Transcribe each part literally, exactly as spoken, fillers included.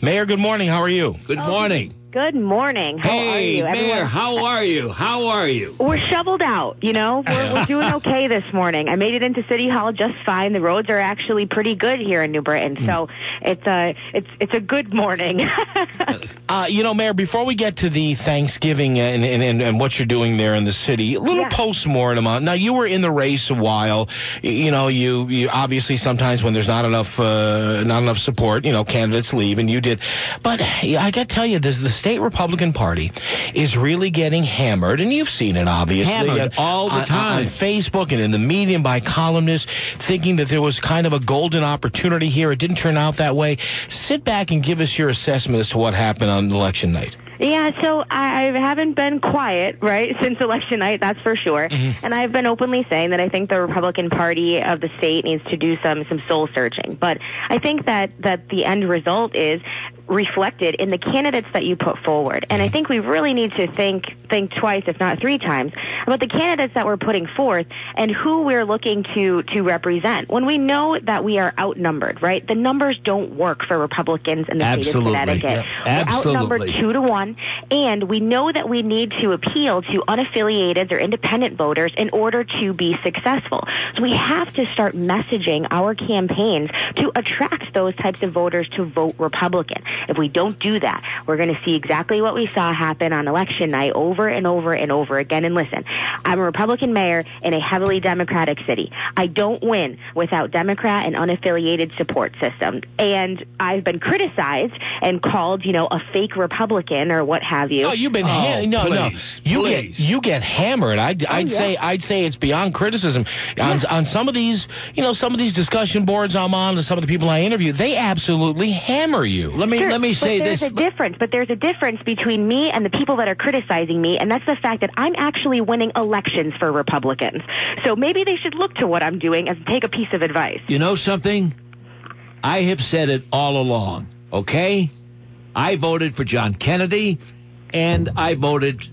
Mayor, good morning. How are you? Good morning. Good morning. How hey, are you? Mayor, Everyone? how are you? How are you? We're shoveled out, you know. We're, we're doing okay this morning. I made it into City Hall just fine. The roads are actually pretty good here in New Britain, so it's a it's it's a good morning. uh, you know, Mayor, before we get to the Thanksgiving and and, and, and what you're doing there in the city, a little Yeah. post-mortem on. Now, you were in the race a while. You know, you, you obviously sometimes when there's not enough uh, not enough support, you know, candidates leave, and you did. But I got to tell you, this the state Republican Party is really getting hammered, and you've seen it, obviously. Hammered all the on, time. On Facebook and in the media by columnists, thinking that there was kind of a golden opportunity here. It didn't turn out that way. Sit back and give us your assessment as to what happened on election night. Yeah, so I haven't been quiet, right, since election night, that's for sure. Mm-hmm. And I've been openly saying that I think the Republican Party of the state needs to do some some soul searching. But I think that, that the end result is reflected in the candidates that you put forward. And I think we really need to think think twice, if not three times, about the candidates that we're putting forth and who we're looking to to represent. When we know that we are outnumbered, right? The numbers don't work for Republicans in the Absolutely. state of Connecticut. Yeah. We're outnumbered two to one, and we know that we need to appeal to unaffiliated or independent voters in order to be successful. So we have to start messaging our campaigns to attract those types of voters to vote Republican. If we don't do that, we're going to see exactly what we saw happen on election night over and over and over again. And listen, I'm a Republican mayor in a heavily Democratic city. I don't win without Democrat and unaffiliated support system. And I've been criticized and called, you know, a fake Republican or what have you. Oh, you've been Oh, ha- no, please, no. You please. get you get hammered. I'd, I'd yeah. say I'd say it's beyond criticism. On Yeah. on some of these, you know, some of these discussion boards I'm on, and some of the people I interview, they absolutely hammer you. Let me Sure, let me but say there's this. a difference, but there's a difference between me and the people that are criticizing me, and that's the fact that I'm actually winning elections for Republicans. So maybe they should look to what I'm doing and take a piece of advice. You know something? I have said it all along, okay? I voted for John Kennedy, and I voted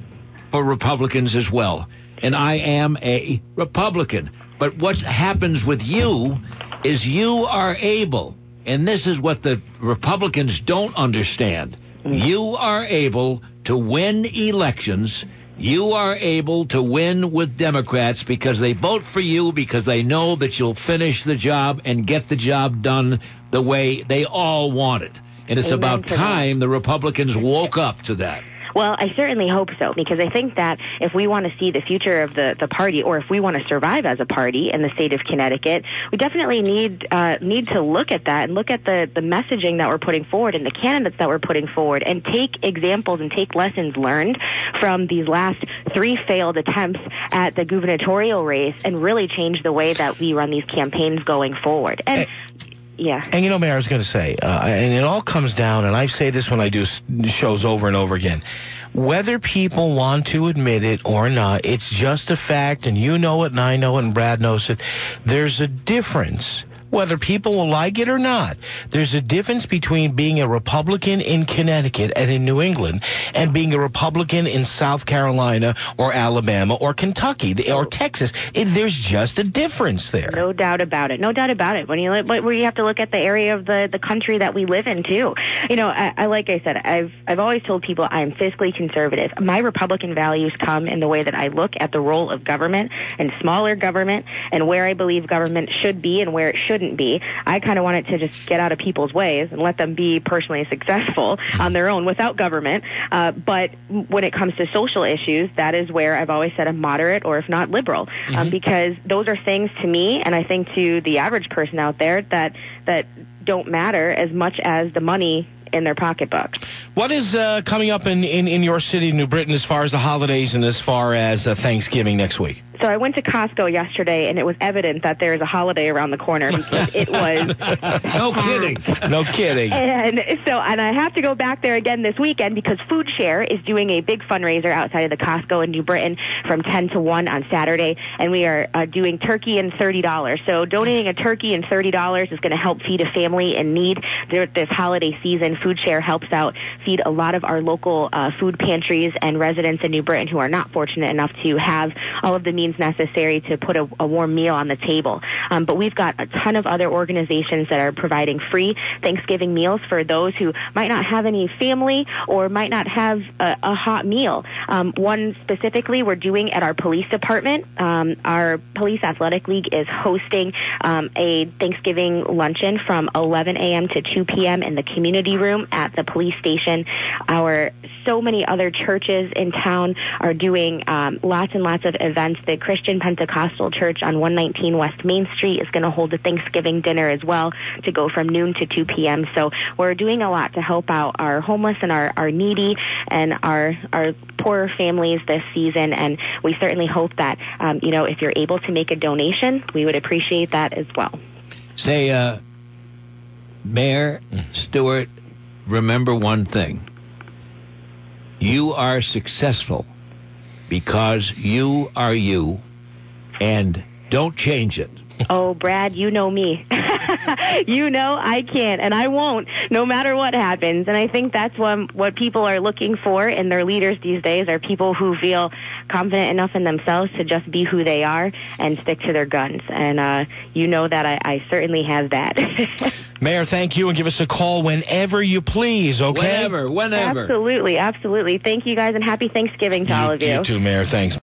for Republicans as well. And I am a Republican. But what happens with you is you are able, and this is what the Republicans don't understand, you are able to win elections. You are able to win with Democrats because they vote for you because they know that you'll finish the job and get the job done the way they all want it. And it's Amen about to that. time the Republicans woke up to that. Well, I certainly hope so, because I think that if we want to see the future of the, the party, or if we want to survive as a party in the state of Connecticut, we definitely need uh, need to look at that and look at the, the messaging that we're putting forward and the candidates that we're putting forward, and take examples and take lessons learned from these last three failed attempts at the gubernatorial race and really change the way that we run these campaigns going forward. And yeah. And you know, Mayor, I was going to say, uh, and it all comes down, and I say this when I do s- shows over and over again, whether people want to admit it or not, it's just a fact, and you know it, and I know it, and Brad knows it. There's a difference. Whether people will like it or not, there's a difference between being a Republican in Connecticut and in New England and being a Republican in South Carolina or Alabama or Kentucky or Texas. It, there's just a difference there. No doubt about it. No doubt about it. When you look, where you have to look at the area of the, the country that we live in too. You know, I, I like I said, I've I've always told people I'm fiscally conservative. My Republican values come in the way that I look at the role of government and smaller government and where I believe government should be and where it shouldn't be. I kind of want it to just get out of people's ways and let them be personally successful on their own without government. Uh, but when it comes to social issues, that is where I've always said I'm moderate, or if not liberal, mm-hmm. um, because those are things to me, and I think to the average person out there, that that don't matter as much as the money in their pocketbook. What is uh, coming up in, in, in your city, New Britain, as far as the holidays and as far as uh, Thanksgiving next week? So I went to Costco yesterday, and it was evident that there is a holiday around the corner because it was no kidding, no kidding. And so, and I have to go back there again this weekend because Food Share is doing a big fundraiser outside of the Costco in New Britain from ten to one on Saturday, and we are uh, doing turkey and thirty dollars. So donating a turkey and thirty dollars is going to help feed a family in need this holiday season. Food Share helps out feed a lot of our local uh, food pantries and residents in New Britain who are not fortunate enough to have all of the means means necessary to put a, a warm meal on the table. Um, but we've got a ton of other organizations that are providing free Thanksgiving meals for those who might not have any family or might not have a, a hot meal. Um, one specifically we're doing at our police department. Um, our Police Athletic League is hosting um, a Thanksgiving luncheon from eleven a.m. to two p.m. in the community room at the police station. Our so many other churches in town are doing um, lots and lots of events. The Christian Pentecostal Church on one nineteen West Main Street is going to hold a Thanksgiving dinner as well to go from noon to two p.m. So we're doing a lot to help out our homeless and our, our needy and our our poorer families this season. And we certainly hope that, um, you know, if you're able to make a donation, we would appreciate that as well. Say, uh, Mayor Stewart, remember one thing. You are successful because you are you, and don't change it. Oh, Brad, you know me. You know I can't, and I won't, no matter what happens. And I think that's what, what people are looking for in their leaders these days, are people who feel confident enough in themselves to just be who they are and stick to their guns. And uh, you know that I, I certainly have that. Mayor, thank you, and give us a call whenever you please, okay? Whenever, whenever. Absolutely, absolutely. Thank you guys, and happy Thanksgiving to you, all of you. You too, Mayor. Thanks.